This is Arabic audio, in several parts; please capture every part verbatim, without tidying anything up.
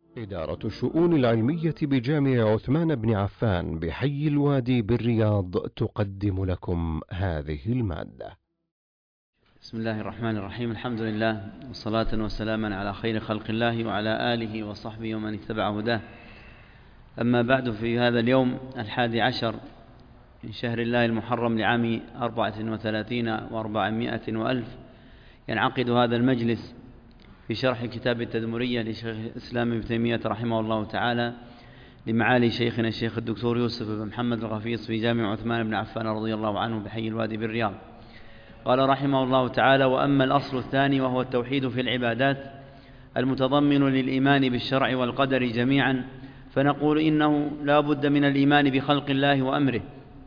إدارة الشؤون العلمية بجامع عثمان بن عفان بحي الوادي بالرياض تقدم لكم هذه المادة. بسم الله الرحمن الرحيم. الحمد لله والصلاة والسلام على خير خلق الله وعلى آله وصحبه ومن اتبع هداه. أما بعد، في هذا اليوم الحادي عشر من شهر الله المحرم لعام أربعة وثلاثين وأربعمائة وألف ينعقد هذا المجلس في شرح كتاب التدمرية لشيخ الإسلام ابن تيمية رحمه الله تعالى لمعالي شيخنا الشيخ الدكتور يوسف بن محمد الغفيص في جامع عثمان بن عفان رضي الله عنه بحي الوادي بالرياض. قال رحمه الله تعالى: وأما الأصل الثاني وهو التوحيد في العبادات المتضمن للإيمان بالشرع والقدر جميعا، فنقول إنه لا بد من الإيمان بخلق الله وأمره،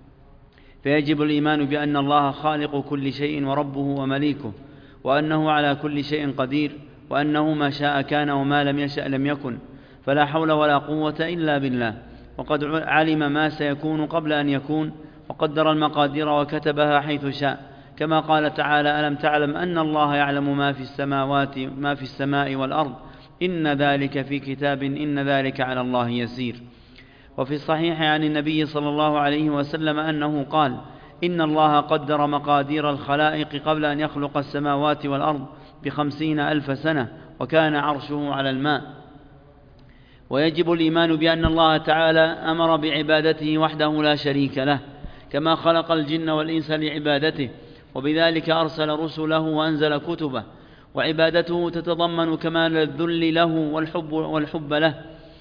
فيجب الإيمان بأن الله خالق كل شيء وربه ومليكه، وأنه على كل شيء قدير، وأنه ما شاء كان وما لم يشأ لم يكن، فلا حول ولا قوة إلا بالله، وقد علم ما سيكون قبل أن يكون، وقدر المقادير وكتبها حيث شاء، كما قال تعالى: ألم تعلم أن الله يعلم ما في السماوات ما في السماء والأرض، إن ذلك في كتاب، إن ذلك على الله يسير. وفي الصحيح عن النبي صلى الله عليه وسلم أنه قال: إن الله قدر مقادير الخلائق قبل أن يخلق السماوات والأرض بخمسين ألف سنة، وكان عرشه على الماء. ويجب الإيمان بأن الله تعالى أمر بعبادته وحده لا شريك له، كما خلق الجن والإنس لعبادته، وبذلك أرسل رسله وأنزل كتبه. وعبادته تتضمن كمال الذل له والحب, والحب له،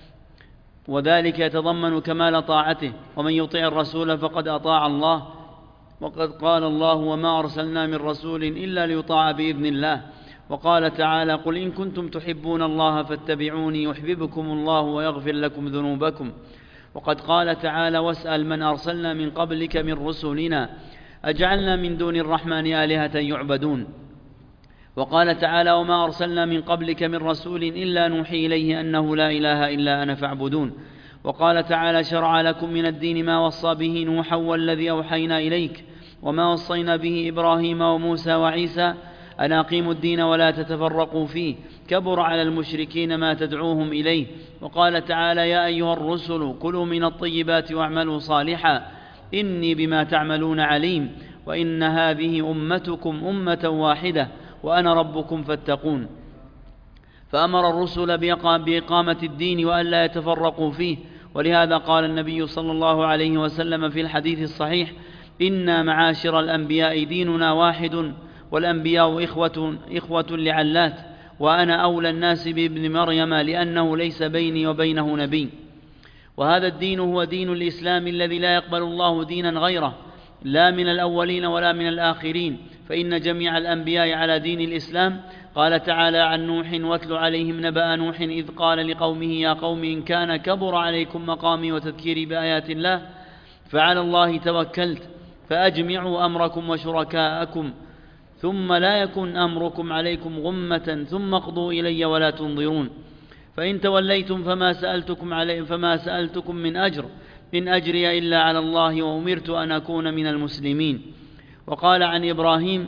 وذلك يتضمن كمال طاعته. ومن يطع الرسول فقد أطاع الله، وقد قال الله: وما أرسلنا من رسول إلا ليطاع بإذن الله. وقال تعالى: قل إن كنتم تحبون الله فاتبعوني يحببكم الله ويغفر لكم ذنوبكم. وقد قال تعالى: واسأل من أرسلنا من قبلك من رسلنا أجعلنا من دون الرحمن آلهة يعبدون. وقال تعالى: وما أرسلنا من قبلك من رسول إلا نوحي إليه أنه لا إله إلا أنا فاعبدون. وقال تعالى: شرع لكم من الدين ما وصى به نوحا والذي أوحينا إليك وما وصينا به إبراهيم وموسى وعيسى أن أقيموا الدين ولا تتفرقوا فيه، كبر على المشركين ما تدعوهم إليه. وقال تعالى: يا أيها الرسل كلوا من الطيبات واعملوا صالحا إني بما تعملون عليم، وإن هذه أمتكم أمة واحدة وأنا ربكم فاتقون. فأمر الرسل بإقامة الدين وأن لا يتفرقوا فيه، ولهذا قال النبي صلى الله عليه وسلم في الحديث الصحيح: إنا معاشر الأنبياء ديننا واحد، والأنبياء إخوة, إخوة لعلات، وأنا أولى الناس بابن مريم لأنه ليس بيني وبينه نبي. وهذا الدين هو دين الإسلام الذي لا يقبل الله دينا غيره، لا من الأولين ولا من الآخرين، فإن جميع الأنبياء على دين الإسلام. قال تعالى عن نوح: واتل عليهم نبأ نوح إذ قال لقومه يا قوم إن كان كبر عليكم مقامي وتذكيري بآيات الله فعلى الله توكلت فأجمعوا أمركم وشركاءكم ثم لا يكن أمركم عليكم غمة ثم اقضوا إلي ولا تنظرون، فإن توليتم فما سألتكم عليه فما سألتكم من أجر إن أجري إلا على الله وأمرت أن أكون من المسلمين. وقال عن إبراهيم: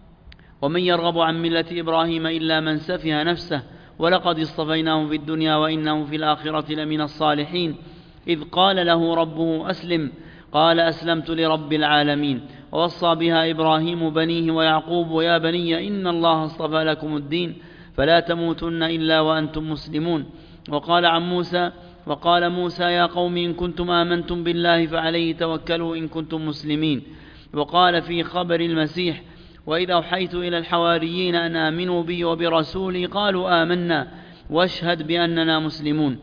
ومن يرغب عن ملة إبراهيم إلا من سفه نفسه ولقد اصطفيناه في الدنيا وإنه في الآخرة لمن الصالحين، إذ قال له ربه أسلم قال أسلمت لرب العالمين. ووصى بها إبراهيم بنيه ويعقوب: يا بني إن الله اصطفى لكم الدين فلا تموتن إلا وأنتم مسلمون. وقال عن موسى: وقال موسى يا قوم إن كنتم آمنتم بالله فعليه توكلوا إن كنتم مسلمين. وقال في خبر المسيح: وإذا أوحيت إلى الحواريين أن آمنوا بي وبرسولي قالوا آمنا واشهد بأننا مسلمون.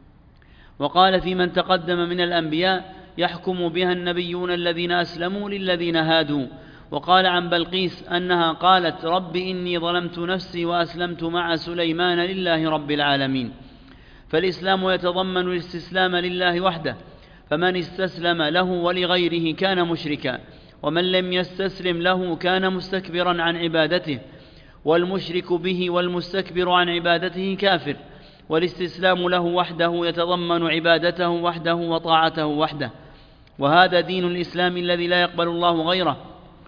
وقال في من تقدم من الأنبياء: يحكم بها النبيون الذين أسلموا للذين هادوا. وقال عن بلقيس أنها قالت: رب إني ظلمت نفسي وأسلمت مع سليمان لله رب العالمين. فالإسلام يتضمن الاستسلام لله وحده، فمن استسلم له ولغيره كان مشركا، ومن لم يستسلم له كان مستكبرا عن عبادته، والمشرك به والمستكبر عن عبادته كافر. والاستسلام له وحده يتضمن عبادته وحده وطاعته وحده، وهذا دين الإسلام الذي لا يقبل الله غيره،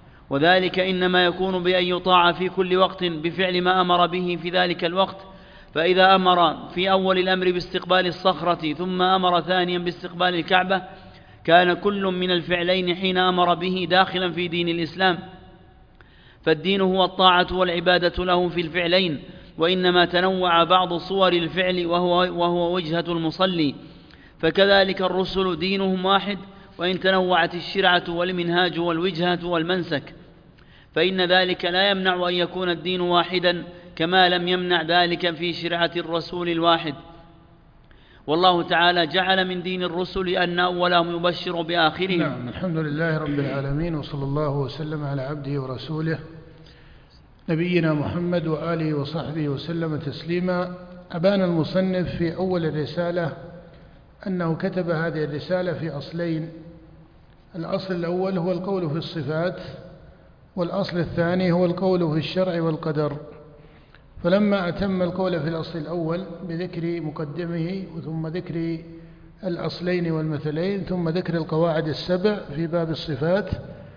وذلك إنما يكون بأن يطاع في كل وقت بفعل ما أمر به في ذلك الوقت، فإذا أمر في أول الأمر باستقبال الصخرة ثم أمر ثانيا باستقبال الكعبة كان كل من الفعلين حين أمر به داخلا في دين الإسلام، فالدين هو الطاعة والعبادة له في الفعلين، وإنما تنوع بعض صور الفعل وهو, وهو وجهة المصلي. فكذلك الرسل دينهم واحد، وإن تنوعت الشرعة والمنهاج والوجهة والمنسك، فإن ذلك لا يمنع أن يكون الدين واحدا، كما لم يمنع ذلك في شرعة الرسول الواحد. والله تعالى جعل من دين الرسل أن أولهم يبشر بآخرهم. نعم، الحمد لله رب العالمين، وصلى الله وسلم على عبده ورسوله نبينا محمد وآله وصحبه وسلم تسليما. أبان المصنف في أول الرسالة أنه كتب هذه الرسالة في أصلين: الأصل الأول هو القول في الصفات، والأصل الثاني هو القول في الشرع والقدر. فلما أتم القول في الأصل الأول بذكر مقدمه ثم ذكر الأصلين والمثلين ثم ذكر القواعد السبع في باب الصفات،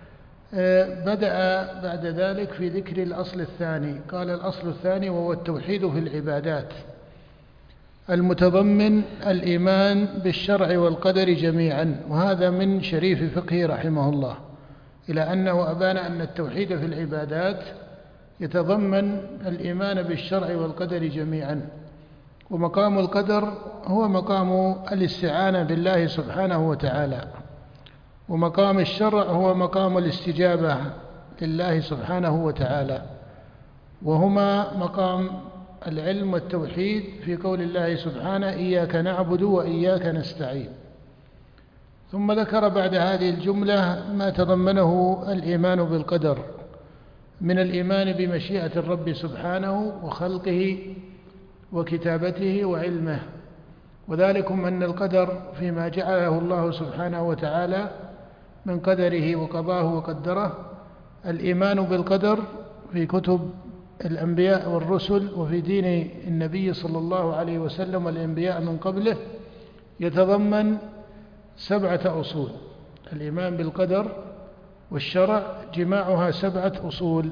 بدأ بعد ذلك في ذكر الأصل الثاني. قال: الأصل الثاني وهو التوحيد في العبادات، المتضمن الإيمان بالشرع والقدر جميعا. وهذا من شريف فقهه رحمه الله، إلى أنه أبان أن التوحيد في العبادات يتضمن الإيمان بالشرع والقدر جميعا. ومقام القدر هو مقام الاستعانة بالله سبحانه وتعالى، ومقام الشرع هو مقام الاستجابة لله سبحانه وتعالى، وهما مقام العلم والتوحيد في قول الله سبحانه: إياك نعبد وإياك نستعين. ثم ذكر بعد هذه الجملة ما تضمنه الإيمان بالقدر من الإيمان بمشيئة الرب سبحانه وخلقه وكتابته وعلمه، وذلكم أن القدر فيما جعله الله سبحانه وتعالى من قدره وقضاه وقدره. الإيمان بالقدر في كتب الأنبياء والرسل وفي دين النبي صلى الله عليه وسلم والأنبياء من قبله يتضمن سبعة أصول. الإيمان بالقدر والشرع جماعها سبعة أصول.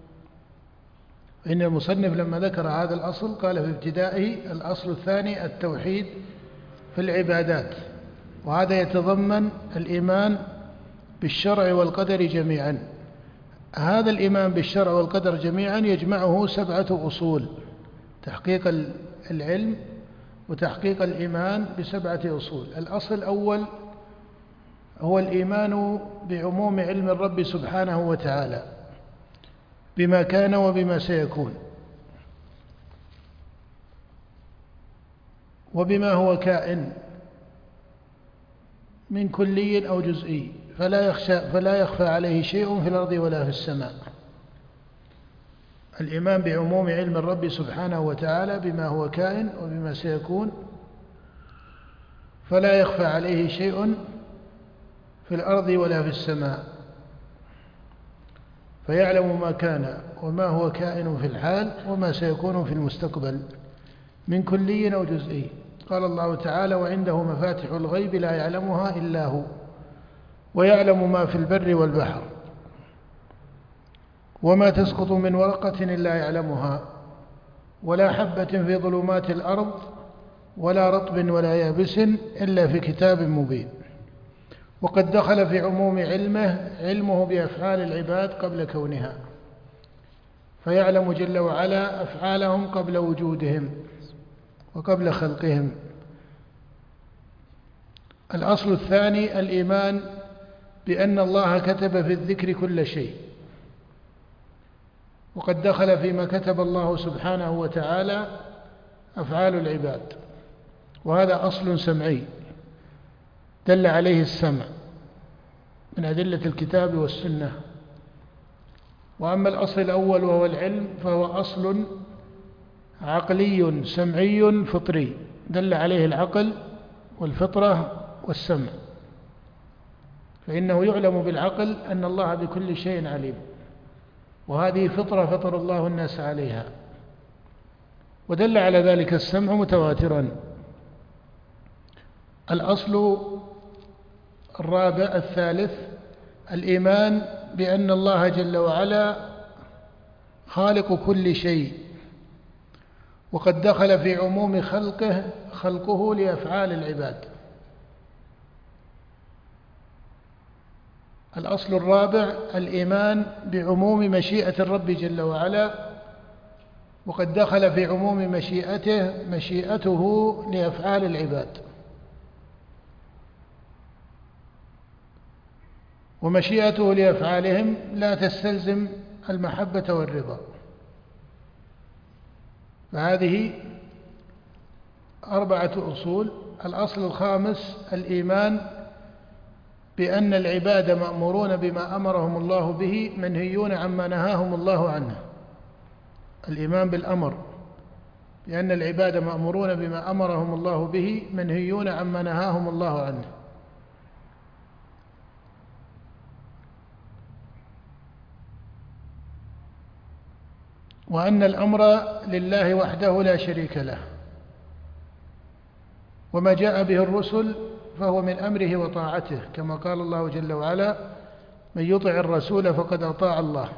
إن المصنف لما ذكر هذا الأصل قال في ابتدائه: الأصل الثاني التوحيد في العبادات، وهذا يتضمن الإيمان بالشرع والقدر جميعا. هذا الإيمان بالشرع والقدر جميعا يجمعه سبعة أصول: تحقيق العلم وتحقيق الإيمان بسبعة أصول. الأصل الأول هو الإيمان بعموم علم الرب سبحانه وتعالى بما كان وبما سيكون وبما هو كائن من كلي أو جزئي، فلا يخشى فلا يخفى عليه شيء في الأرض ولا في السماء. الإيمان بعموم علم الرب سبحانه وتعالى بما هو كائن وبما سيكون، فلا يخفى عليه شيء في الأرض ولا في السماء، فيعلم ما كان وما هو كائن في الحال وما سيكون في المستقبل من كلي أو جزئي. قال الله تعالى: وعنده مفاتح الغيب لا يعلمها إلا هو ويعلم ما في البر والبحر وما تسقط من ورقة إلا يعلمها ولا حبة في ظلمات الأرض ولا رطب ولا يابس إلا في كتاب مبين. وقد دخل في عموم علمه علمه بأفعال العباد قبل كونها، فيعلم جل وعلا أفعالهم قبل وجودهم وقبل خلقهم. الأصل الثاني الإيمان بأن الله كتب في الذكر كل شيء، وقد دخل فيما كتب الله سبحانه وتعالى أفعال العباد، وهذا أصل سمعي دل عليه السمع من أدلة الكتاب والسنة. وأما الأصل الأول وهو العلم فهو أصل عقلي سمعي فطري دل عليه العقل والفطرة والسمع، فإنه يعلم بالعقل أن الله بكل شيء عليم، وهذه فطرة فطر الله الناس عليها، ودل على ذلك السمع متواترا. الأصل الرابع الثالث الإيمان بأن الله جل وعلا خالق كل شيء وقد دخل في عموم خلقه خلقه لأفعال العباد. الأصل الرابع الإيمان بعموم مشيئة الرب جل وعلا، وقد دخل في عموم مشيئته مشيئته لأفعال العباد، ومشيئته لأفعالهم لا تستلزم المحبة والرضا. فهذه أربعة أصول. الأصل الخامس الإيمان بأن العباد مأمورون بما أمرهم الله به، منهيون عما نهاهم الله عنه. الإيمان بالأمر بأن العباد مأمورون بما أمرهم الله به، منهيون عما نهاهم الله عنه. وأن الأمر لله وحده لا شريك له، وما جاء به الرسل فهو من أمره وطاعته، كما قال الله جل وعلا: من يطع الرسول فقد أطاع الله.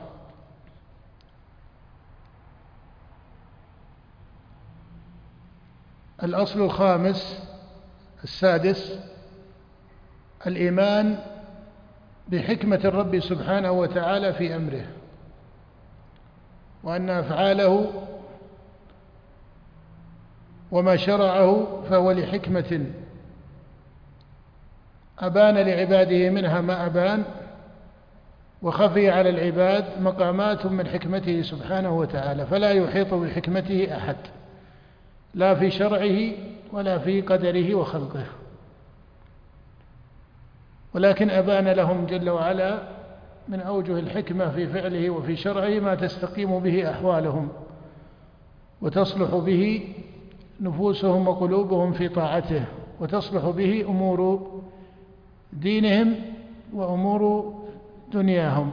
الأصل الخامس السادس الإيمان بحكمة الرب سبحانه وتعالى في أمره، وأن أفعاله وما شرعه فهو لحكمة أبان لعباده منها ما أبان، وخفي على العباد مقامات من حكمته سبحانه وتعالى، فلا يحيط بحكمته أحد، لا في شرعه ولا في قدره وخلقه، ولكن أبان لهم جل وعلا من أوجه الحكمة في فعله وفي شرعه ما تستقيم به أحوالهم وتصلح به نفوسهم وقلوبهم في طاعته، وتصلح به أمور دينهم وأمور دنياهم،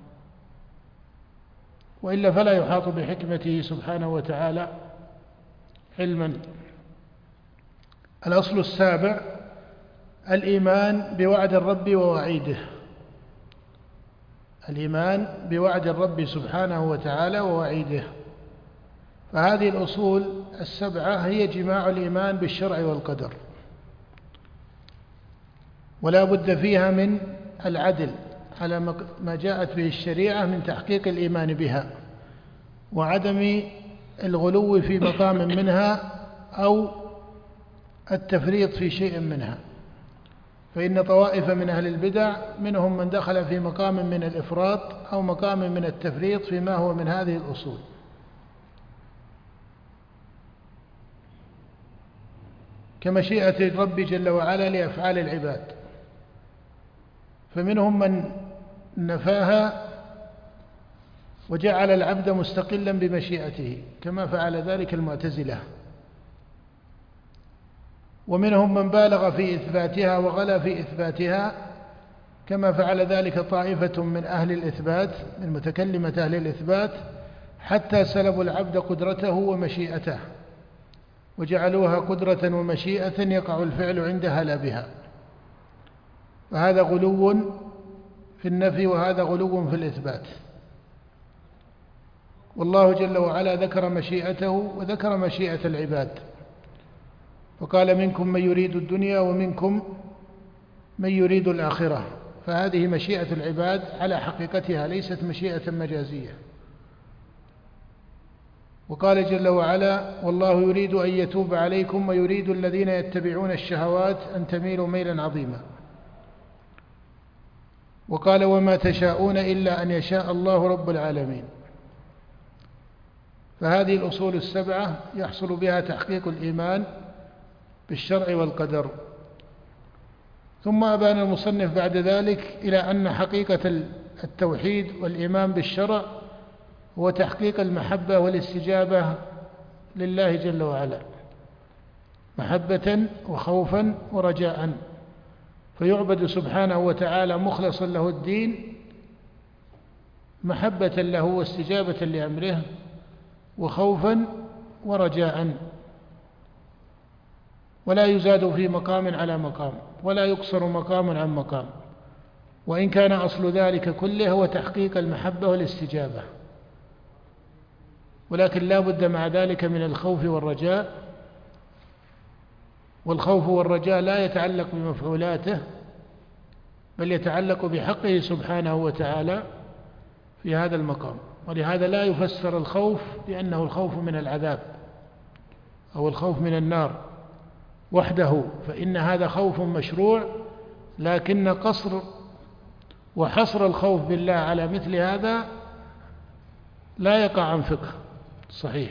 وإلا فلا يحاط بحكمته سبحانه وتعالى علما. الأصل السابع الإيمان بوعد الرب ووعيده، الإيمان بوعد الرب سبحانه وتعالى ووعيده. فهذه الأصول السبعة هي جماع الإيمان بالشرع والقدر، ولا بد فيها من العدل على ما جاءت به الشريعة من تحقيق الإيمان بها، وعدم الغلو في مقام منها أو التفريط في شيء منها. فإن طوائف من أهل البدع منهم من دخل في مقام من الإفراط أو مقام من التفريط فيما هو من هذه الأصول. كمشيئة الرب جل وعلا لأفعال العباد، فمنهم من نفاها وجعل العبد مستقلا بمشيئته كما فعل ذلك المعتزلة، ومنهم من بالغ في إثباتها وغلا في إثباتها كما فعل ذلك طائفة من أهل الإثبات من متكلمة أهل الإثبات، حتى سلبوا العبد قدرته ومشيئته وجعلوها قدرة ومشيئة يقع الفعل عندها لا بها. فهذا غلو في النفي وهذا غلو في الإثبات. والله جل وعلا ذكر مشيئته وذكر مشيئة العباد، وقال: منكم من يريد الدنيا ومنكم من يريد الآخرة. فهذه مشيئة العباد على حقيقتها، ليست مشيئة مجازية. وقال جل وعلا: والله يريد أن يتوب عليكم ويريد الذين يتبعون الشهوات أن تميلوا ميلا عظيما. وقال: وما تشاءون إلا أن يشاء الله رب العالمين. فهذه الأصول السبعة يحصل بها تحقيق الإيمان بالشرع والقدر. ثم أبان المصنف بعد ذلك إلى أن حقيقة التوحيد والإيمان بالشرع هو تحقيق المحبة والاستجابة لله جل وعلا، محبة وخوفا ورجاء، فيعبد سبحانه وتعالى مخلصا له الدين، محبة له واستجابة لأمره، وخوفا ورجاء، ولا يزاد في مقام على مقام، ولا يقصر مقام عن مقام، وإن كان أصل ذلك كله هو تحقيق المحبة والاستجابة. ولكن لا بد مع ذلك من الخوف والرجاء، والخوف والرجاء لا يتعلق بمفعولاته بل يتعلق بحقه سبحانه وتعالى في هذا المقام. ولهذا لا يفسر الخوف بأنه الخوف من العذاب أو الخوف من النار وحده، فإن هذا خوف مشروع، لكن قصر وحصر الخوف بالله على مثل هذا لا يقع عن فقه صحيح.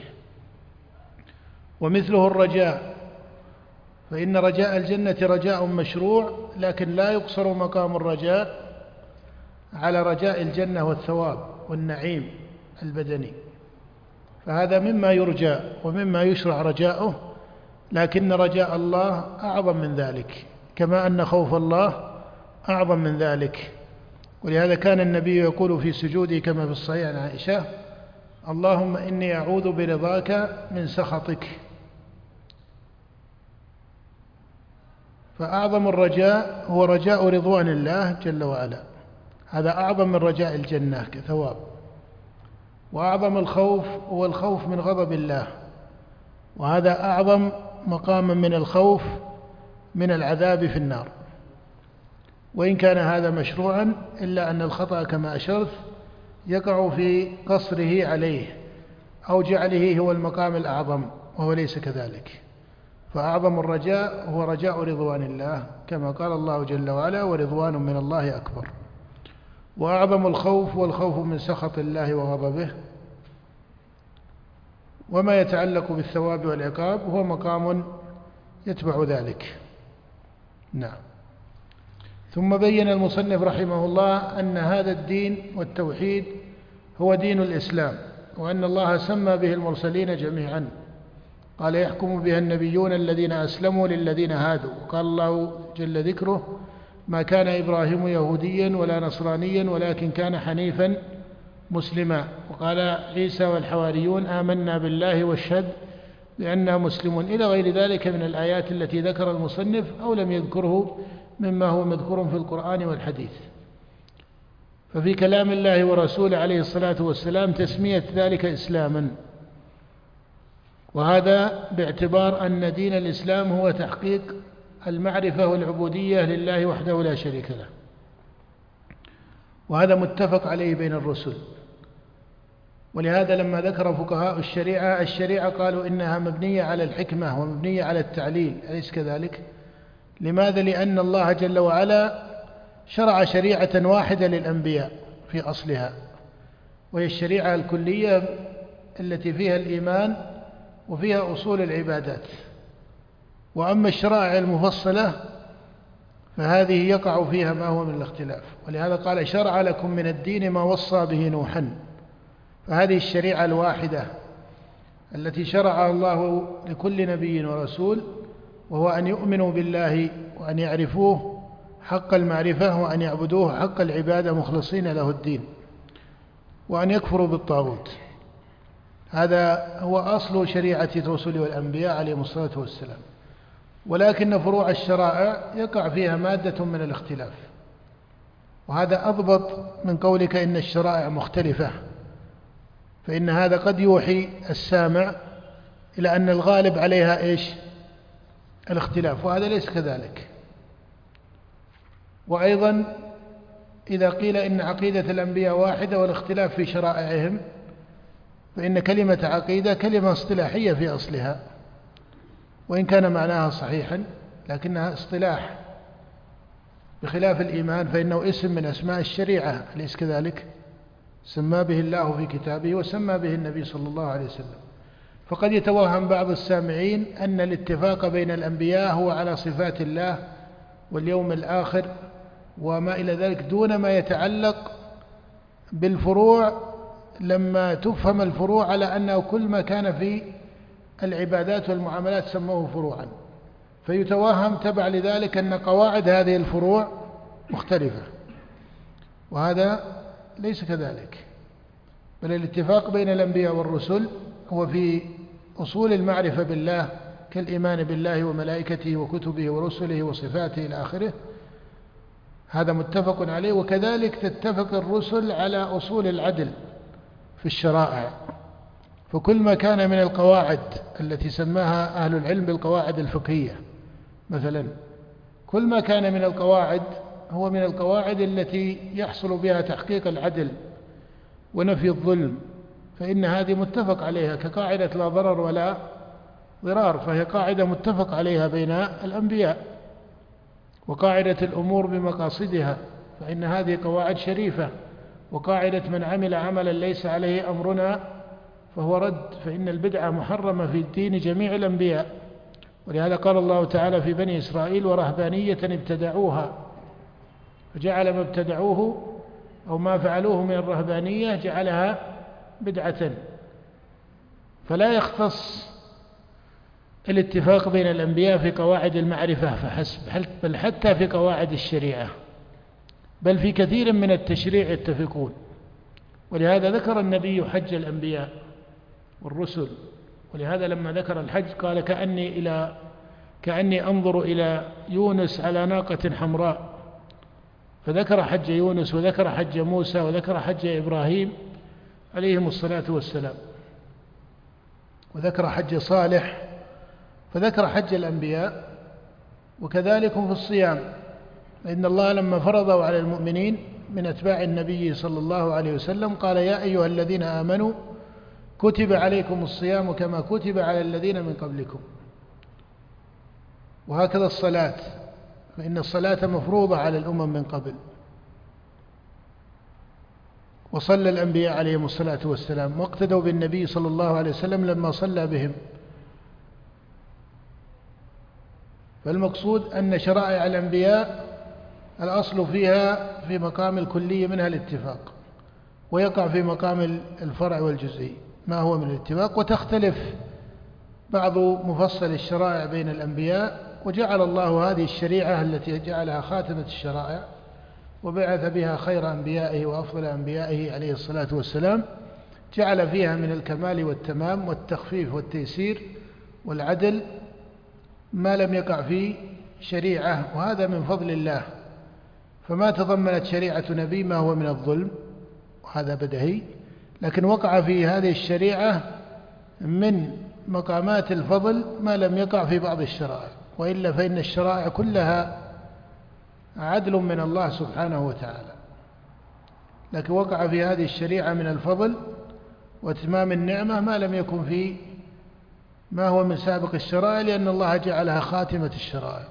ومثله الرجاء، فإن رجاء الجنة رجاء مشروع، لكن لا يقصر مقام الرجاء على رجاء الجنة والثواب والنعيم البدني، فهذا مما يرجى ومما يشرع رجاؤه، لكن رجاء الله أعظم من ذلك، كما أن خوف الله أعظم من ذلك. ولهذا كان النبي يقول في سجوده كما في الصحيح عن عائشة: اللهم إني أعوذ برضاك من سخطك. فأعظم الرجاء هو رجاء رضوان الله جل وعلا، هذا أعظم من رجاء الجنة كثواب. وأعظم الخوف هو الخوف من غضب الله، وهذا أعظم مقاما من الخوف من العذاب في النار. وإن كان هذا مشروعا إلا أن الخطأ كما أشرت يقع في قصره عليه أو جعله هو المقام الأعظم، وهو ليس كذلك. فأعظم الرجاء هو رجاء رضوان الله، كما قال الله جل وعلا: ورضوان من الله أكبر. وأعظم الخوف والخوف من سخط الله وغضبه، وما يتعلق بالثواب والعقاب هو مقام يتبع ذلك. نعم. ثم بين المصنف رحمه الله أن هذا الدين والتوحيد هو دين الإسلام، وأن الله سمى به المرسلين جميعا، قال: يحكم بها النبيون الذين أسلموا للذين هادوا. وقال الله جل ذكره: ما كان إبراهيم يهوديا ولا نصرانيا ولكن كان حنيفا مسلما. وقال عيسى والحواريون: آمنا بالله واشهد بأننا مسلمون، إلى غير ذلك من الآيات التي ذكر المصنف أو لم يذكره مما هو مذكور في القرآن والحديث. ففي كلام الله ورسوله عليه الصلاة والسلام تسمية ذلك إسلاما، وهذا باعتبار أن دين الإسلام هو تحقيق المعرفة والعبودية لله وحده لا شريك له، وهذا متفق عليه بين الرسل. ولهذا لما ذكر فقهاء الشريعة الشريعة قالوا إنها مبنية على الحكمة ومبنية على التعليل، أليس كذلك؟ لماذا؟ لأن الله جل وعلا شرع شريعة واحدة للأنبياء في أصلها، وهي الشريعة الكلية التي فيها الإيمان وفيها أصول العبادات. وأما الشرائع المفصلة فهذه يقع فيها ما هو من الاختلاف. ولهذا قال: شرع لكم من الدين ما وصى به نوحا. فهذه الشريعة الواحدة التي شرعها الله لكل نبي ورسول، وهو أن يؤمنوا بالله وأن يعرفوه حق المعرفة وأن يعبدوه حق العبادة مخلصين له الدين، وأن يكفروا بالطاغوت. هذا هو أصل شريعة الرسل والأنبياء عليهم الصلاة والسلام. ولكن فروع الشرائع يقع فيها مادة من الاختلاف، وهذا أضبط من قولك إن الشرائع مختلفة، فإن هذا قد يوحي السامع إلى أن الغالب عليها إيش؟ الاختلاف، وهذا ليس كذلك. وأيضا إذا قيل إن عقيدة الأنبياء واحدة والاختلاف في شرائعهم، فإن كلمة عقيدة كلمة اصطلاحية في أصلها، وإن كان معناها صحيحا لكنها اصطلاح، بخلاف الإيمان فإنه اسم من أسماء الشريعة، أليس كذلك؟ سمى به الله في كتابه وسمى به النبي صلى الله عليه وسلم. فقد يتوهم بعض السامعين أن الاتفاق بين الأنبياء هو على صفات الله واليوم الآخر وما إلى ذلك، دون ما يتعلق بالفروع، لما تفهم الفروع على أنه كل ما كان في العبادات والمعاملات سموه فروعا، فيتوهم تبع لذلك أن قواعد هذه الفروع مختلفة، وهذا ليس كذلك. بل الاتفاق بين الأنبياء والرسل هو في أصول المعرفة بالله كالإيمان بالله وملائكته وكتبه ورسله وصفاته إلى آخره، هذا متفق عليه. وكذلك تتفق الرسل على أصول العدل في الشرائع، فكل ما كان من القواعد التي سماها أهل العلم بالقواعد الفقهية مثلا، كل ما كان من القواعد هو من القواعد التي يحصل بها تحقيق العدل ونفي الظلم، فإن هذه متفق عليها كقاعدة لا ضرر ولا ضرار، فهي قاعدة متفق عليها بين الأنبياء. وقاعدة الأمور بمقاصدها، فإن هذه قواعد شريفة. وقاعدة من عمل عملا ليس عليه أمرنا فهو رد، فإن البدعة محرمة في الدين جميع الأنبياء. ولهذا قال الله تعالى في بني إسرائيل ورهبانية ابتدعوها، فجعل ما ابتدعوه أو ما فعلوه من الرهبانية جعلها بدعة. فلا يختص الاتفاق بين الأنبياء في قواعد المعرفة فحسب، بل حتى في قواعد الشريعة، بل في كثير من التشريع يتفقون. ولهذا ذكر النبي حج الأنبياء والرسل، ولهذا لما ذكر الحج قال كأني, إلى كأني أنظر إلى يونس على ناقة حمراء، فذكر حج يونس وذكر حج موسى وذكر حج إبراهيم عليهم الصلاة والسلام، وذكر حج صالح، فذكر حج الأنبياء. وكذلك في الصيام، فإن الله لما فرضه على المؤمنين من أتباع النبي صلى الله عليه وسلم قال يا أيها الذين آمنوا كتب عليكم الصيام كما كتب على الذين من قبلكم. وهكذا الصلاة، فإن الصلاة مفروضة على الأمم من قبل، وصلى الأنبياء عليهم الصلاة والسلام واقتدوا بالنبي صلى الله عليه وسلم لما صلى بهم. فالمقصود أن شرائع الأنبياء الأصل فيها في مقام الكلية منها الاتفاق، ويقع في مقام الفرع والجزئي ما هو من الاتفاق، وتختلف بعض مفصل الشرائع بين الأنبياء. وجعل الله هذه الشريعة التي جعلها خاتمة الشرائع وبعث بها خير أنبيائه وأفضل أنبيائه عليه الصلاة والسلام، جعل فيها من الكمال والتمام والتخفيف والتيسير والعدل ما لم يقع في شريعة، وهذا من فضل الله. فما تضمنت شريعة نبي ما هو من الظلم، وهذا بدهي، لكن وقع في هذه الشريعة من مقامات الفضل ما لم يقع في بعض الشرائع، وإلا فإن الشرائع كلها عدل من الله سبحانه وتعالى، لكن وقع في هذه الشريعة من الفضل واتمام النعمة ما لم يكن في ما هو من سابق الشرائع، لأن الله جعلها خاتمة الشرائع.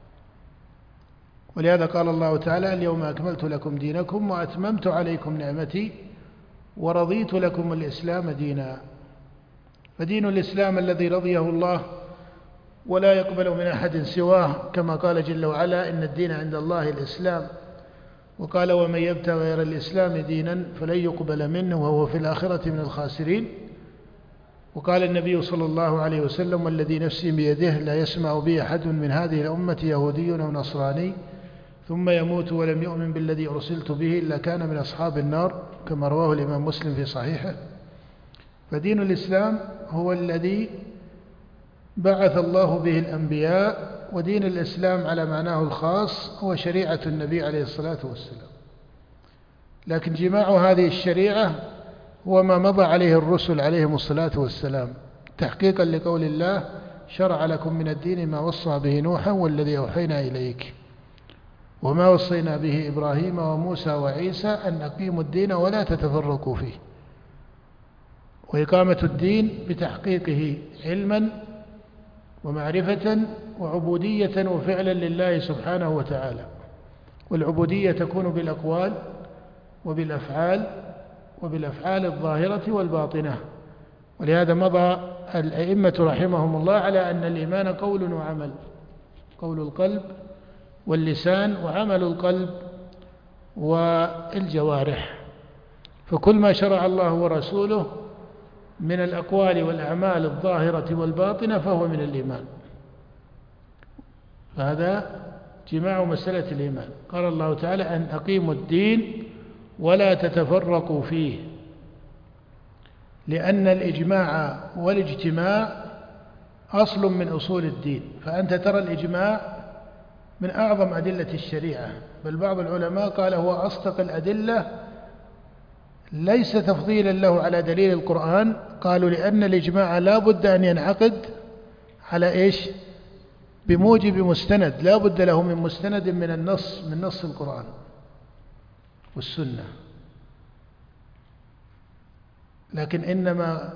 ولهذا قال الله تعالى اليوم أكملت لكم دينكم وأتممت عليكم نعمتي ورضيت لكم الإسلام دينا. فدين الإسلام الذي رضيه الله ولا يقبل من أحد سواه، كما قال جل وعلا إن الدين عند الله الإسلام، وقال ومن يبتغي غير الإسلام دينا فلن يقبل منه وهو في الآخرة من الخاسرين. وقال النبي صلى الله عليه وسلم والذي نفسي بيده لا يسمع بي أحد من هذه الأمة يهودي أو نصراني ثم يموت ولم يؤمن بالذي أرسلت به إلا كان من أصحاب النار، كما رواه الإمام مسلم في صحيحه. فدين الإسلام هو الذي بعث الله به الأنبياء، ودين الإسلام على معناه الخاص هو شريعة النبي عليه الصلاة والسلام. لكن جماع هذه الشريعة هو ما مضى عليه الرسل عليهم الصلاة والسلام، تحقيقا لقول الله شرع لكم من الدين ما وصى به نوحا والذي أوحينا إليك وما وصينا به إبراهيم وموسى وعيسى أن أقيموا الدين ولا تتفرقوا فيه. وإقامة الدين بتحقيقه علما ومعرفة وعبودية وفعلا لله سبحانه وتعالى. والعبودية تكون بالأقوال وبالأفعال وبالأفعال الظاهرة والباطنة. ولهذا مضى الأئمة رحمهم الله على أن الإيمان قول وعمل، قول القلب واللسان وعمل القلب والجوارح. فكل ما شرع الله ورسوله من الأقوال والأعمال الظاهرة والباطنة فهو من الإيمان. فهذا جماع مسألة الإيمان. قال الله تعالى أن أقيموا الدين ولا تتفرقوا فيه، لأن الإجماع والاجتماع أصل من أصول الدين. فأنت ترى الإجماع من أعظم أدلة الشريعة، بل بعض العلماء قال هو أصدق الأدلة ليس تفضيلا له على دليل القرآن، قالوا لأن الإجماع لا بد أن ينعقد على إيش؟ بموجب مستند، لا بد له من مستند من النص، من نص القرآن والسنة. لكن إنما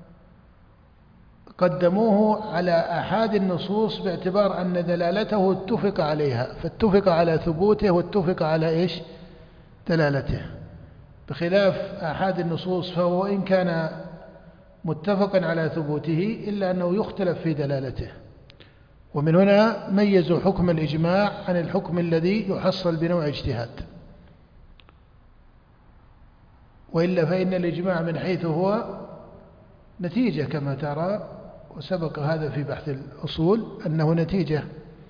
قدموه على أحاد النصوص باعتبار أن دلالته اتفق عليها، فاتفق على ثبوته واتفق على إيش؟ دلالته، بخلاف أحاد النصوص فهو إن كان متفقا على ثبوته إلا أنه يختلف في دلالته. ومن هنا ميزوا حكم الإجماع عن الحكم الذي يحصل بنوع اجتهاد. وإلا فإن الإجماع من حيث هو نتيجة كما ترى، وسبق هذا في بحث الأصول أنه نتيجة.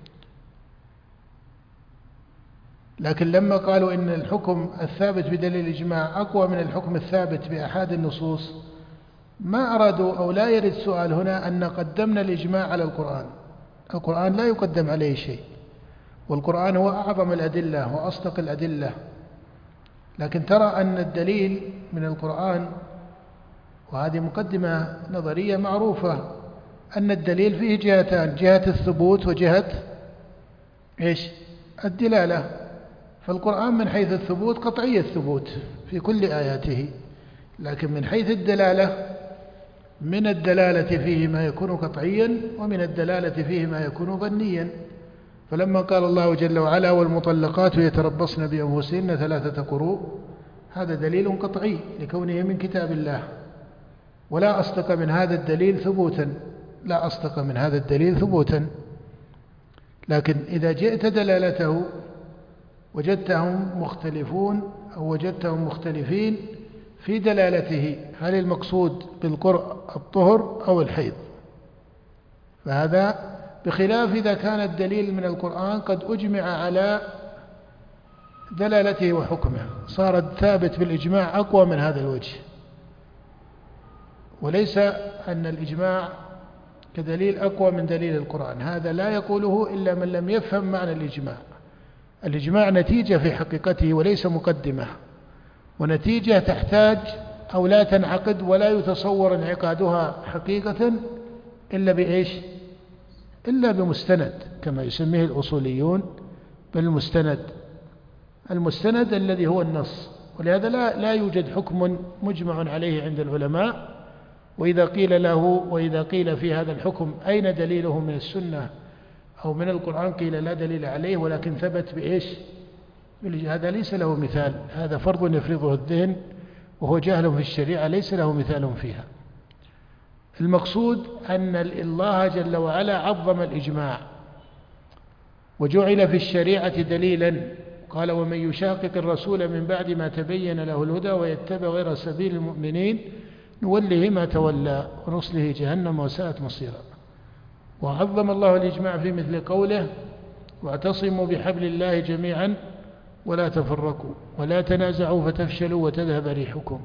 لكن لما قالوا إن الحكم الثابت بدليل الإجماع أقوى من الحكم الثابت بأحاد النصوص، ما أرادوا أو لا يرد سؤال هنا أن قدمنا الإجماع على القرآن. القرآن لا يقدم عليه شيء، والقرآن هو أعظم الأدلة وأصدق الأدلة. لكن ترى أن الدليل من القرآن، وهذه مقدمة نظرية معروفة، أن الدليل فيه جهتان، جهة الثبوت وجهة إيش؟ الدلالة. فالقرآن من حيث الثبوت قطعي الثبوت في كل آياته، لكن من حيث الدلالة من الدلالة فيه ما يكون قطعيا، ومن الدلالة فيه ما يكون ظنيا. فلما قال الله جل وعلا والمطلقات يتربصن بأنفسهن ثلاثة قروء، هذا دليل قطعي لكونه من كتاب الله، ولا أصدق من هذا الدليل ثبوتا، لا أصدق من هذا الدليل ثبوتا. لكن إذا جئت دلالته وجدتهم مختلفون أو وجدتهم مختلفين في دلالته، هل المقصود بالقرء الطهر أو الحيض؟ فهذا بخلاف إذا كان الدليل من القرآن قد أجمع على دلالته وحكمه، صار الثابت بالإجماع أقوى من هذا الوجه. وليس أن الإجماع كدليل أقوى من دليل القرآن، هذا لا يقوله إلا من لم يفهم معنى الإجماع. الإجماع نتيجة في حقيقته وليس مقدمة، ونتيجة تحتاج أو لا تنعقد ولا يتصور انعقادها حقيقة إلا بإيش؟ إلا بمستند، كما يسميه الأصوليون بالمستند، المستند الذي هو النص. ولهذا لا, لا يوجد حكم مجمع عليه عند العلماء، وإذا قيل له وإذا قيل في هذا الحكم أين دليله من السنة أو من القرآن، قيل لا دليل عليه، ولكن ثبت بإيش؟ هذا ليس له مثال، هذا فرض يفرضه الذهن، وهو جهل في الشريعة ليس له مثال فيها. المقصود أن الله جل وعلا عظم الإجماع وجعل في الشريعة دليلا. قال ومن يشاقق الرسول من بعد ما تبين له الهدى ويتبع غير سبيل المؤمنين نوله ما تولى ونصله جهنم وساءت مصيرا. وعظم الله الإجماع في مثل قوله واعتصموا بحبل الله جميعا ولا تفرقوا ولا تنازعوا فتفشلوا وتذهب ريحكم.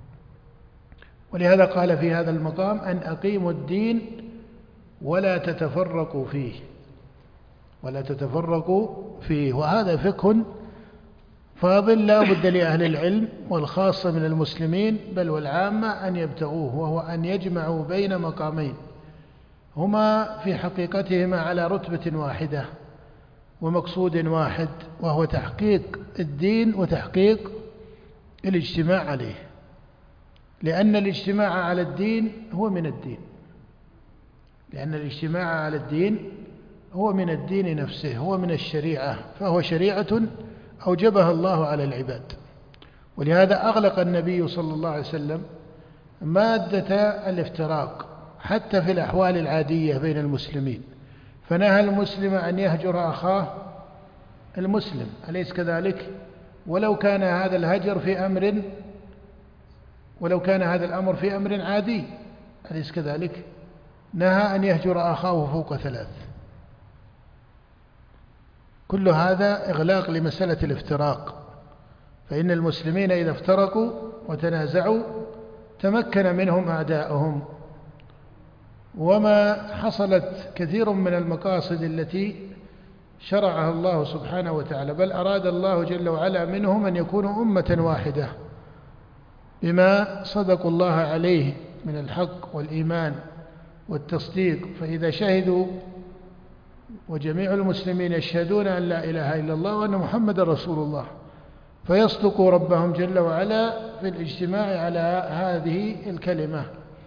ولهذا قال في هذا المقام أن أقيموا الدين ولا تتفرقوا فيه، ولا تتفرقوا فيه. وهذا فقه فاضل لا بد لأهل العلم والخاصة من المسلمين بل والعامة أن يبتغوه، وهو أن يجمعوا بين مقامين هما في حقيقتهما على رتبة واحدة ومقصود واحد، وهو تحقيق الدين وتحقيق الاجتماع عليه. لأن الاجتماع على الدين هو من الدين، لأن الاجتماع على الدين هو من الدين نفسه، هو من الشريعة، فهو شريعة أوجبها الله على العباد. ولهذا أغلق النبي صلى الله عليه وسلم مادة الافتراق حتى في الأحوال العادية بين المسلمين، فنهى المسلم أن يهجر أخاه المسلم، أليس كذلك؟ ولو كان هذا الهجر في أمر ولو كان هذا الأمر في أمر عادي، أليس كذلك؟ نهى أن يهجر أخاه فوق ثلاث. كل هذا إغلاق لمسألة الافتراق، فإن المسلمين إذا افترقوا وتنازعوا تمكن منهم أعداؤهم. وما حصلت كثير من المقاصد التي شرعها الله سبحانه وتعالى، بل أراد الله جل وعلا منهم أن يكونوا أمة واحدة، بما صدقوا الله عليه من الحق والإيمان والتصديق. فإذا شهدوا وجميع المسلمين يشهدون أن لا إله إلا الله وأن محمد رسول الله، فيصدقوا ربهم جل وعلا في الاجتماع على هذه الكلمة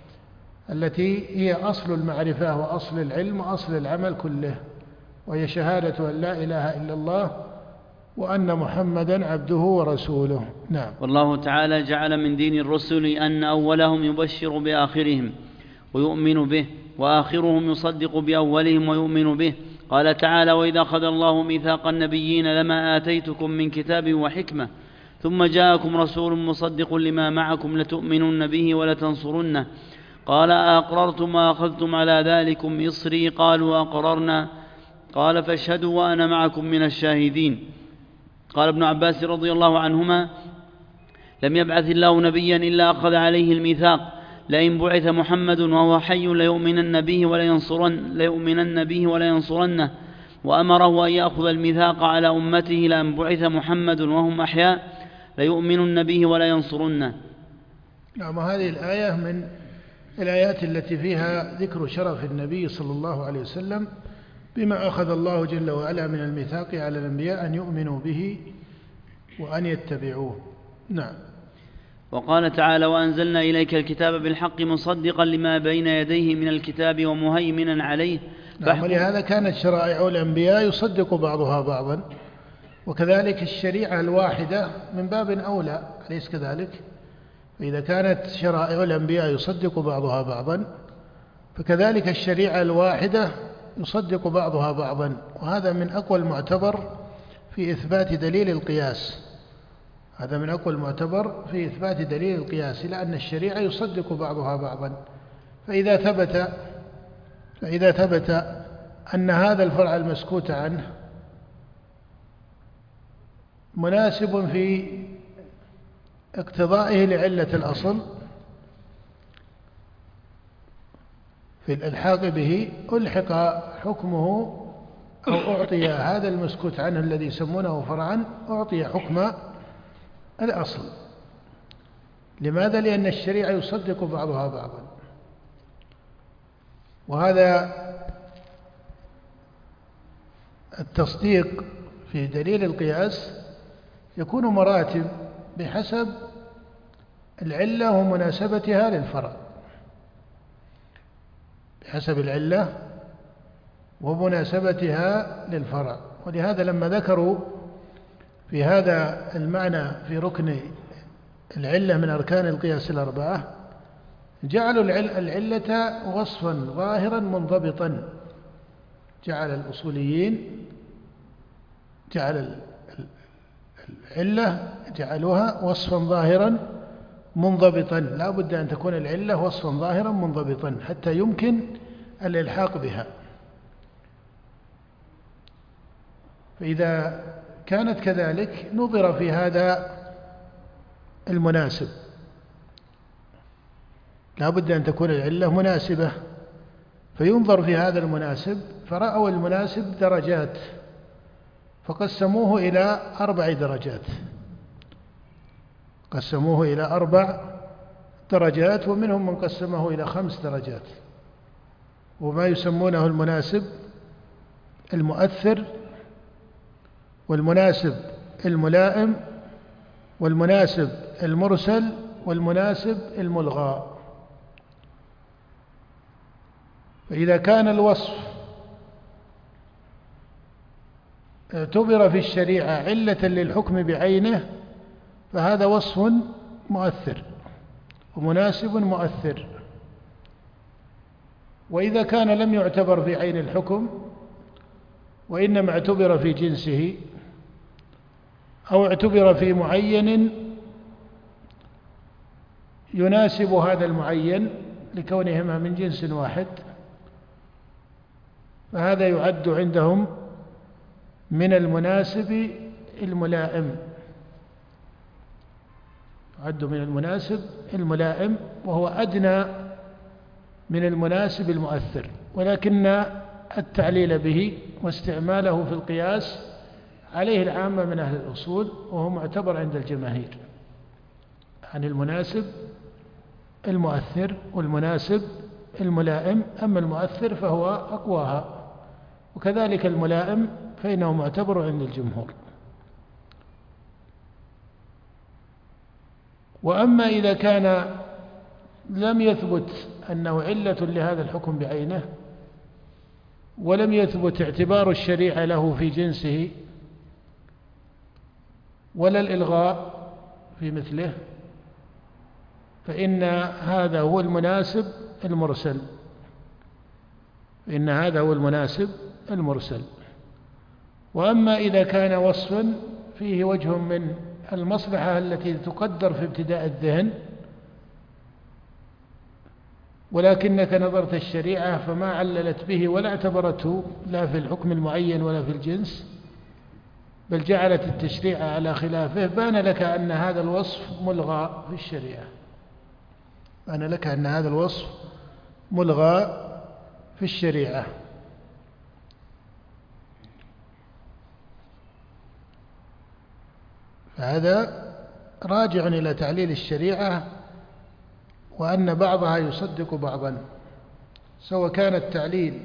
التي هي أصل المعرفة وأصل العلم وأصل العمل كله، وهي شهادة أن لا إله إلا الله وأن محمدا عبده ورسوله. نعم. والله تعالى جعل من دين الرسل أن أولهم يبشر بآخرهم ويؤمن به، وآخرهم يصدق بأولهم ويؤمن به. قال تعالى: وإذا أخذ الله ميثاق النبيين لما آتيتكم من كتاب وحكمة ثم جاءكم رسول مصدق لما معكم لتؤمنن به ولتنصرنه. قال: أأقررتم وأخذتم على ذلكم إصري؟ قالوا: أقررنا. قال: فاشهدوا وأنا معكم من الشاهدين. قال ابن عباس رضي الله عنهما: لم يبعث الله نبيا إلا أخذ عليه الميثاق، لئن بعث محمد وهو حي ليؤمنن به ولينصرن ليؤمنن به ولينصرنه، وأمره أن يأخذ الميثاق على أمته لأن بعث محمد وهم أحياء ليؤمنن به ولينصرنه. نعم. هذه الآية من الآيات التي فيها ذكر شرف النبي صلى الله عليه وسلم بما أخذ الله جل وعلا من الميثاق على الأنبياء أن يؤمنوا به وأن يتبعوه. نعم. وقال تعالى: وأنزلنا إليك الكتاب بالحق مصدقا لما بين يديه من الكتاب ومهيمنا عليه. نعم. ولهذا كانت شرائع الأنبياء يصدق بعضها بعضا، وكذلك الشريعة الواحدة من باب أولى، أليس كذلك؟ فإذا كانت شرائع الأنبياء يصدق بعضها بعضا، فكذلك الشريعة الواحدة يصدق بعضها بعضا. وهذا من أقوى المعتبر في إثبات دليل القياس هذا من أقوى المعتبر في إثبات دليل القياس، لأن الشريعة يصدق بعضها بعضا. فإذا ثبت فإذا ثبت أن هذا الفرع المسكوت عنه مناسب في اقتضائه لعلة الأصل في الإلحاق به، ألحق حكمه أو أعطي هذا المسكوت عنه الذي يسمونه فرعا أعطي حكم الأصل. لماذا؟ لأن الشريعة يصدق بعضها بعضا. وهذا التصديق في دليل القياس يكون مراتب بحسب العلة ومناسبتها للفرع، بحسب العلة ومناسبتها للفرع. ولهذا لما ذكروا في هذا المعنى في ركن العلة من أركان القياس الأربعة جعلوا العلة وصفا ظاهرا منضبطا. جعل الأصوليين جعل العلة جعلوها وصفا ظاهرا منضبطا، لا بد أن تكون العلة وصفا ظاهرا منضبطا حتى يمكن الإلحاق بها. فإذا كانت كذلك نظر في هذا المناسب، لا بد أن تكون العلة مناسبة، فينظر في هذا المناسب، فرأوا المناسب درجات فقسموه إلى أربع درجات قسموه إلى أربع درجات ومنهم من قسمه إلى خمس درجات. وما يسمونه المناسب المؤثر، والمناسب الملائم، والمناسب المرسل، والمناسب الملغى. فإذا كان الوصف اعتبر في الشريعة علة للحكم بعينه فهذا وصف مؤثر ومناسب مؤثر. وإذا كان لم يعتبر في عين الحكم وإنما اعتبر في جنسه أو اعتبر في معين يناسب هذا المعين لكونهما من جنس واحد، فهذا يعد عندهم من المناسب الملائم يعد من المناسب الملائم وهو أدنى من المناسب المؤثر، ولكن التعليل به واستعماله في القياس عليه العامة من أهل الأصول وهو معتبر عند الجماهير. عن المناسب المؤثر والمناسب الملائم، أما المؤثر فهو أقواها، وكذلك الملائم فإنه معتبر عند الجمهور. وأما إذا كان لم يثبت أنه علة لهذا الحكم بعينه، ولم يثبت اعتبار الشريعة له في جنسه ولا الإلغاء في مثله، فإن هذا هو المناسب المرسل فإن هذا هو المناسب المرسل. وأما إذا كان وصفا فيه وجه من المصلحة التي تقدر في ابتداء الذهن، ولكنك نظرت الشريعة فما عللت به ولا اعتبرته لا في الحكم المعين ولا في الجنس، بل جعلت التشريع على خلافه، بان لك أن هذا الوصف ملغى في الشريعة بان لك أن هذا الوصف ملغى في الشريعة. فهذا راجع إلى تعليل الشريعة، وأن بعضها يصدق بعضا، سواء كان التعليل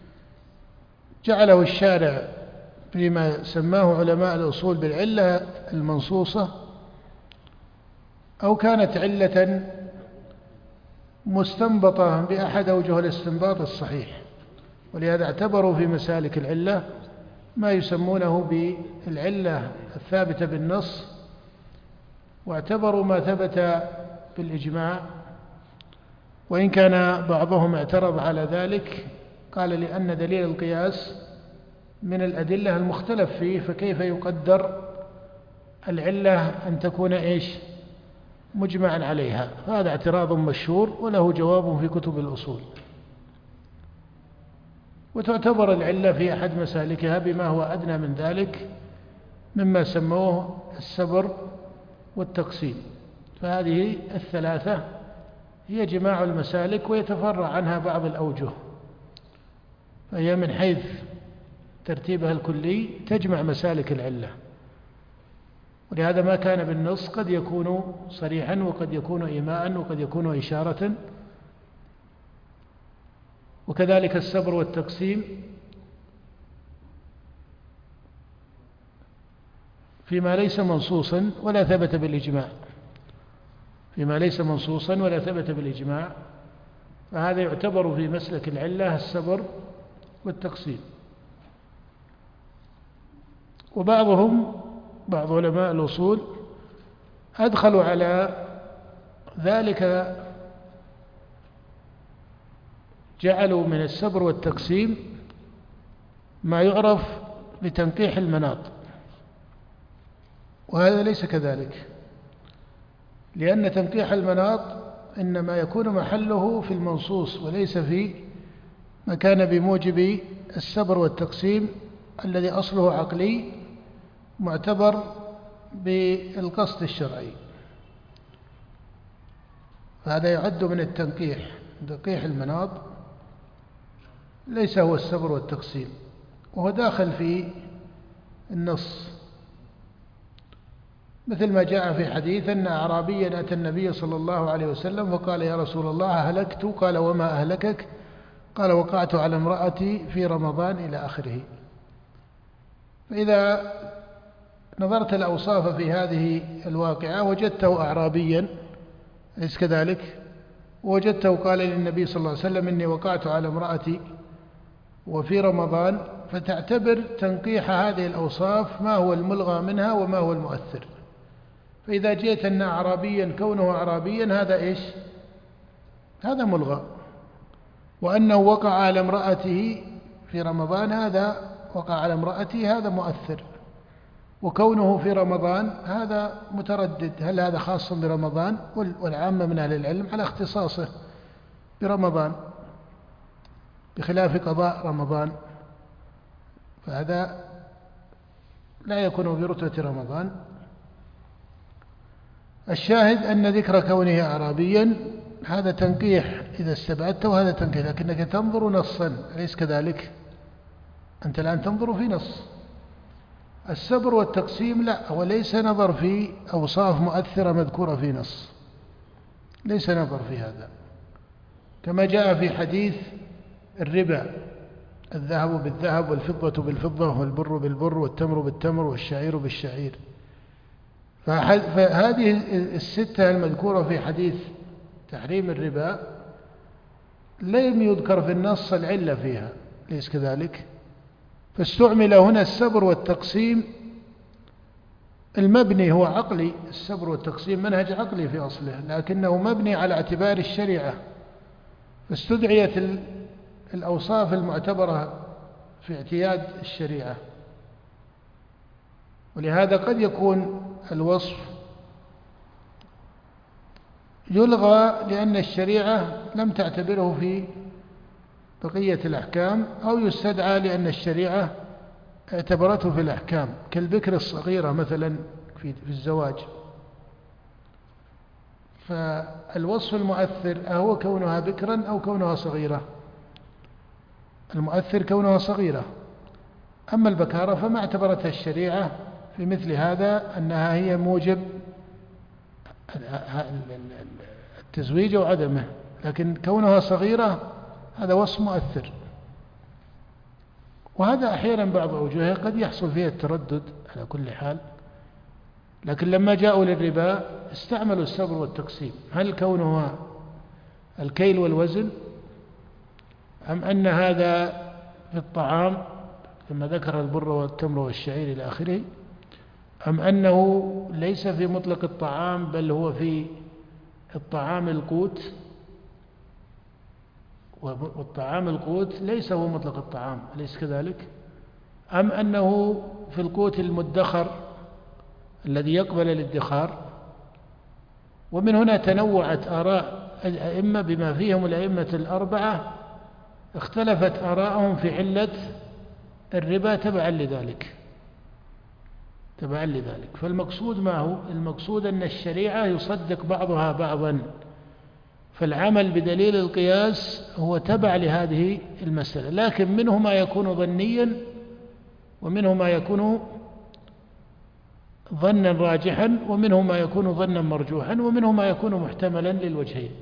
جعله الشارع فيما سماه علماء الأصول بالعلة المنصوصة، أو كانت علة مستنبطة بأحد أوجه الاستنباط الصحيح. ولهذا اعتبروا في مسالك العلة ما يسمونه بالعلة الثابتة بالنص، واعتبروا ما ثبت بالإجماع، وإن كان بعضهم اعترض على ذلك، قال لأن دليل القياس من الأدلة المختلف فيه، فكيف يقدر العلة أن تكون إيش مجمعا عليها؟ هذا اعتراض مشهور وله جواب في كتب الأصول. وتعتبر العلة في أحد مسالكها بما هو أدنى من ذلك مما سموه السبر والتقسيم. فهذه الثلاثة هي جماع المسالك، ويتفرع عنها بعض الأوجه، فهي من حيث ترتيبها الكلي تجمع مسالك العلة. ولهذا ما كان بالنص قد يكون صريحا، وقد يكون إيماء، وقد يكون إشارة. وكذلك السبر والتقسيم فيما ليس منصوصا ولا ثبت بالإجماع فيما ليس منصوصا ولا ثبت بالإجماع فهذا يعتبر في مسلك العلة السبر والتقسيم. وبعضهم بعض علماء الأصول أدخلوا على ذلك، جعلوا من السبر والتقسيم ما يعرف بتنقيح المناط، وهذا ليس كذلك، لأن تنقيح المناط إنما يكون محله في المنصوص وليس في ما كان بموجب السبر والتقسيم الذي أصله عقلي معتبر بالقصد الشرعي. فهذا يعد من التنقيح. تنقيح المناط ليس هو السبر والتقسيم، وهو داخل في النص، مثل ما جاء في حديث أن أعرابيا أتى النبي صلى الله عليه وسلم فقال: يا رسول الله أهلكت. قال: وما أهلكك؟ قال: وقعت على امرأتي في رمضان، إلى آخره. فإذا نظرت الأوصاف في هذه الواقعة وجدته أعرابيا، أليس كذلك؟ وجدته قال للنبي صلى الله عليه وسلم: إني وقعت على امرأتي وفي رمضان، فتعتبر تنقيح هذه الأوصاف ما هو الملغى منها وما هو المؤثر. فإذا جئت أن أعرابيا كونه أعرابيا هذا إيش؟ هذا ملغى. وأنه وقع على امرأته في رمضان هذا وقع على امرأته هذا مؤثر. وكونه في رمضان هذا متردد، هل هذا خاص برمضان؟ والعامة من أهل العلم على اختصاصه برمضان بخلاف قضاء رمضان، فهذا لا يكون برتبة رمضان. الشاهد أن ذكر كونه أعرابيا هذا تنقيح إذا استبعدته، وهذا تنقيح، لكنك تنظر نصا، أليس كذلك؟ أنت الآن تنظر في نص، السبر والتقسيم لا، هو ليس نظر في أوصاف مؤثرة مذكورة في نص، ليس نظر في هذا، كما جاء في حديث الربا: الذهب بالذهب والفضة بالفضة والبر بالبر والتمر بالتمر والشعير بالشعير. فهذه الستة المذكورة في حديث تحريم الربا لم يذكر في النص العلة فيها، ليس كذلك؟ فاستعمل هنا السبر والتقسيم. المبني هو عقلي، السبر والتقسيم منهج عقلي في أصله، لكنه مبني على اعتبار الشريعة، فاستدعيت الأوصاف المعتبرة في اعتياد الشريعة. ولهذا قد يكون الوصف يلغى لأن الشريعة لم تعتبره في بقية الأحكام، أو يستدعى لأن الشريعة اعتبرته في الأحكام، كالبكر الصغيرة مثلا في الزواج. فالوصف المؤثر أهو كونها بكرا أو كونها صغيرة؟ المؤثر كونها صغيرة. أما البكارة فما اعتبرتها الشريعة في مثل هذا أنها هي موجب التزويج أو عدمه، لكن كونها صغيرة هذا وصف مؤثر. وهذا أحيانا بعض أوجهه قد يحصل فيه التردد على كل حال، لكن لما جاءوا للربا استعملوا السبر والتقسيم: هل كونها الكيل والوزن، أم أن هذا في الطعام كما ذكر البر والتمر والشعير إلى آخره، أم أنه ليس في مطلق الطعام بل هو في الطعام القوت، والطعام القوت ليس هو مطلق الطعام، أليس كذلك؟ أم أنه في القوت المدخر الذي يقبل الادخار. ومن هنا تنوعت آراء الأئمة بما فيهم الأئمة الأربعة، اختلفت آراءهم في علة الربا تبعا لذلك تبعا لذلك فالمقصود ما هو؟ المقصود أن الشريعة يصدق بعضها بعضا، فالعمل بدليل القياس هو تبع لهذه المسألة، لكن منه ما يكون ظنيا ومنه ما يكون ظنا راجحا ومنه ما يكون ظنا مرجوحا ومنه ما يكون محتملا للوجهين.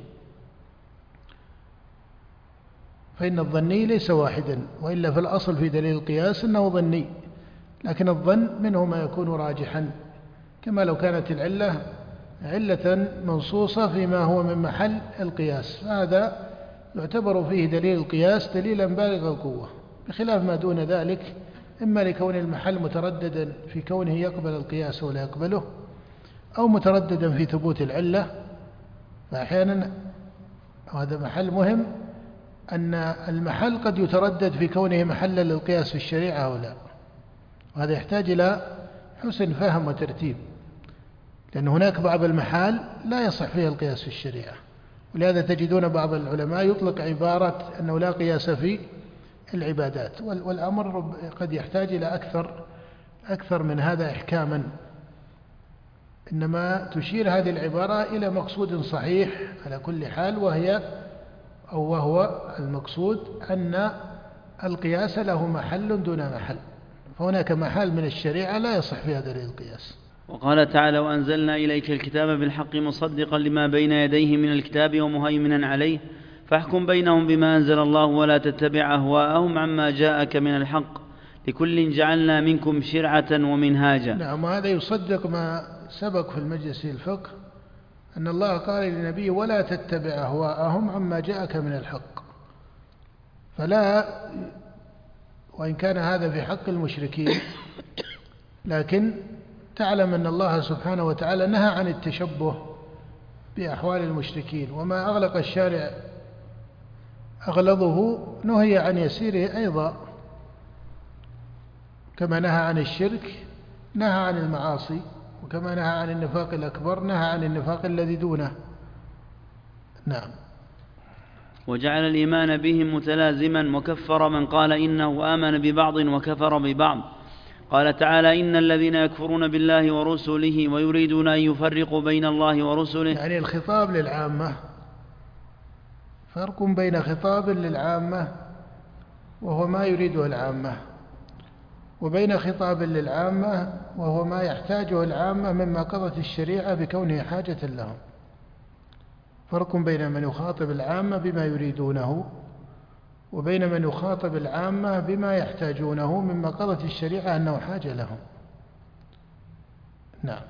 فإن الظني ليس واحدا، وإلا في الأصل في دليل القياس أنه ظني، لكن الظن منه ما يكون راجحا، كما لو كانت العلة علة منصوصة فيما هو من محل القياس، هذا يعتبر فيه دليل القياس دليلا بالغ القوة، بخلاف ما دون ذلك إما لكون المحل مترددا في كونه يقبل القياس ولا يقبله، أو مترددا في ثبوت العلة. فأحيانا هذا محل مهم، أن المحل قد يتردد في كونه محلا للقياس في الشريعة أو لا، وهذا يحتاج إلى حسن فهم وترتيب، لأن هناك بعض المحال لا يصح فيها القياس في الشريعة، ولهذا تجدون بعض العلماء يطلق عبارة أنه لا قياس في العبادات، والأمر قد يحتاج إلى أكثر أكثر من هذا إحكاما، إنما تشير هذه العبارة إلى مقصود صحيح على كل حال، وهي أو وهو المقصود أن القياس له محل دون محل، فهناك محل من الشريعة لا يصح فيها دليل القياس. وقال تعالى: وأنزلنا إليك الكتاب بالحق مصدقا لما بين يديه من الكتاب ومهيمنا عليه فاحكم بينهم بما أنزل الله ولا تتبع أهواءهم عما جاءك من الحق لكل جعلنا منكم شرعة ومنهاجا. نعم، هذا يصدق ما سبق في المجلس الفقه أن الله قال للنبي: ولا تتبع أهواءهم عما جاءك من الحق. فلا، وإن كان هذا في حق المشركين، لكن تعلم أن الله سبحانه وتعالى نهى عن التشبه بأحوال المشركين، وما أغلق الشارع أغلظه نهي عن يسيره أيضا، كما نهى عن الشرك نهى عن المعاصي، وكما نهى عن النفاق الأكبر نهى عن النفاق الذي دونه. نعم. وجعل الإيمان بهم متلازما وكفر من قال إنه آمن ببعض وكفر ببعض. قال تعالى: إن الذين يكفرون بالله ورسله ويريدون أن يفرقوا بين الله ورسله. يعني الخطاب للعامة، فرق بين خطاب للعامة وهو ما يريده العامة، وبين خطاب للعامة وهو ما يحتاجه العامة مما قضت الشريعة بكونه حاجة لهم. فرق بين من يخاطب العامة بما يريدونه وبين من يخاطب العامة بما يحتاجونه مما قضت الشريعة أنه حاجة لهم. نعم.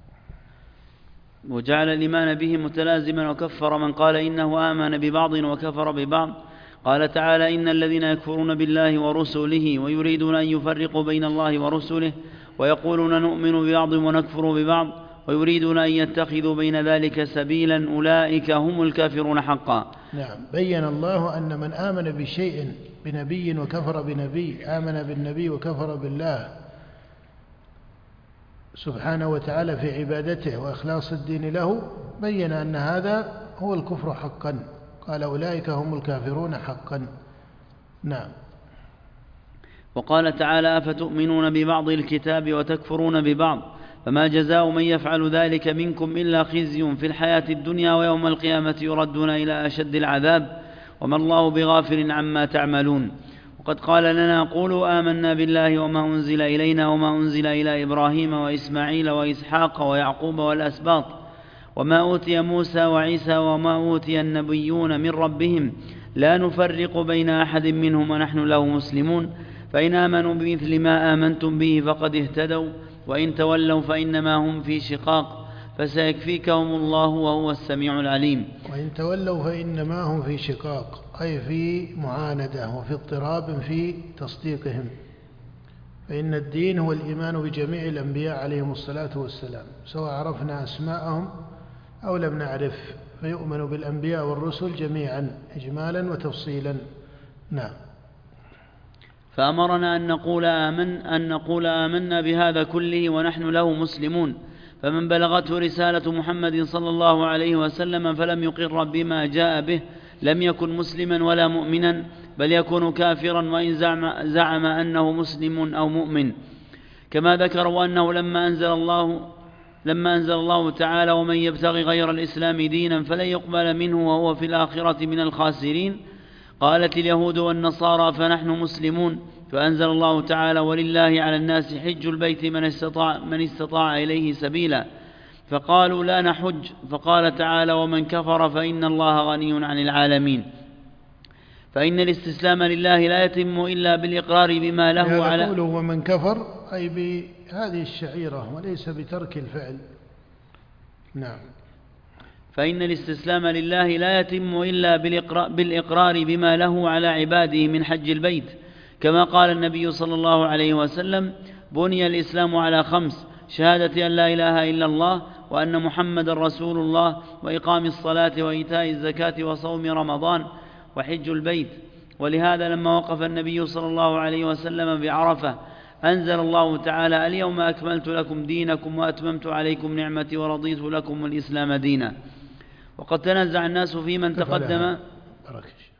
وجعل الإيمان به متلازما وكفر من قال إنه آمن ببعض وكفر ببعض. قال تعالى: إن الذين يكفرون بالله ورسله ويريدون أن يفرقوا بين الله ورسله ويقولون نؤمن ببعض ونكفر ببعض ويريدون أن يتخذوا بين ذلك سبيلا أولئك هم الكافرون حقا. نعم. بين الله أن من آمن بشيء بنبي وكفر بنبي، آمن بالنبي وكفر بالله سبحانه وتعالى في عبادته وإخلاص الدين له، بين أن هذا هو الكفر حقا. قال: أولئك هم الكافرون حقا. نعم. وقال تعالى: أفتؤمنون ببعض الكتاب وتكفرون ببعض فما جزاء من يفعل ذلك منكم إلا خزي في الحياة الدنيا ويوم القيامة يردون إلى أشد العذاب وما الله بغافل عما تعملون. وقد قال لنا: قولوا آمنا بالله وما أنزل إلينا وما أنزل إلى إبراهيم وإسماعيل وإسحاق ويعقوب والأسباط وما أوتي موسى وعيسى وما أوتي النبيون من ربهم لا نفرق بين أحد منهم ونحن له مسلمون فإن آمنوا بمثل ما آمنتم به فقد اهتدوا وإن تولوا فإنما هم في شقاق فسيكفيكهم الله وهو السميع العليم. وإن تولوا فإنما هم في شقاق، أي في معاندة وفي اضطراب في تصديقهم. فإن الدين هو الإيمان بجميع الأنبياء عليهم الصلاة والسلام سواء عرفنا أسماءهم أو لم نعرف، فيؤمن بالأنبياء والرسل جميعا إجمالا وتفصيلا. نعم. فأمرنا أن نقول آمن أن نقول آمنا بهذا كله ونحن له مسلمون. فمن بلغته رسالة محمد صلى الله عليه وسلم فلم يقر بما جاء به لم يكن مسلما ولا مؤمنا، بل يكون كافرا وإن زعم, زعم أنه مسلم أو مؤمن. كما ذكروا أنه لما أنزل الله لما أنزل الله تعالى: ومن يبتغي غير الإسلام دينا فلن يقبل منه وهو في الآخرة من الخاسرين، قالت اليهود والنصارى فنحن مسلمون. فأنزل الله تعالى: ولله على الناس حج البيت من استطاع, من استطاع إليه سبيلا، فقالوا لا نحج. فقال تعالى: ومن كفر فإن الله غني عن العالمين. فإن الاستسلام لله لا يتم إلا بالإقرار بما له على قوله ومن كفر أي بهذه الشعيرة وليس بترك الفعل. نعم. فإن الاستسلام لله لا يتم إلا بالإقرار بما له على عباده من حج البيت، كما قال النبي صلى الله عليه وسلم: بني الإسلام على خمس: شهادة أن لا إله إلا الله وأن محمد رسول الله وإقام الصلاة وإيتاء الزكاة وصوم رمضان وحج البيت. ولهذا لما وقف النبي صلى الله عليه وسلم بعرفة أنزل الله تعالى: اليوم أكملت لكم دينكم وأتممت عليكم نعمتي ورضيت لكم الإسلام دينا. وقد تنازع الناس في من تقدم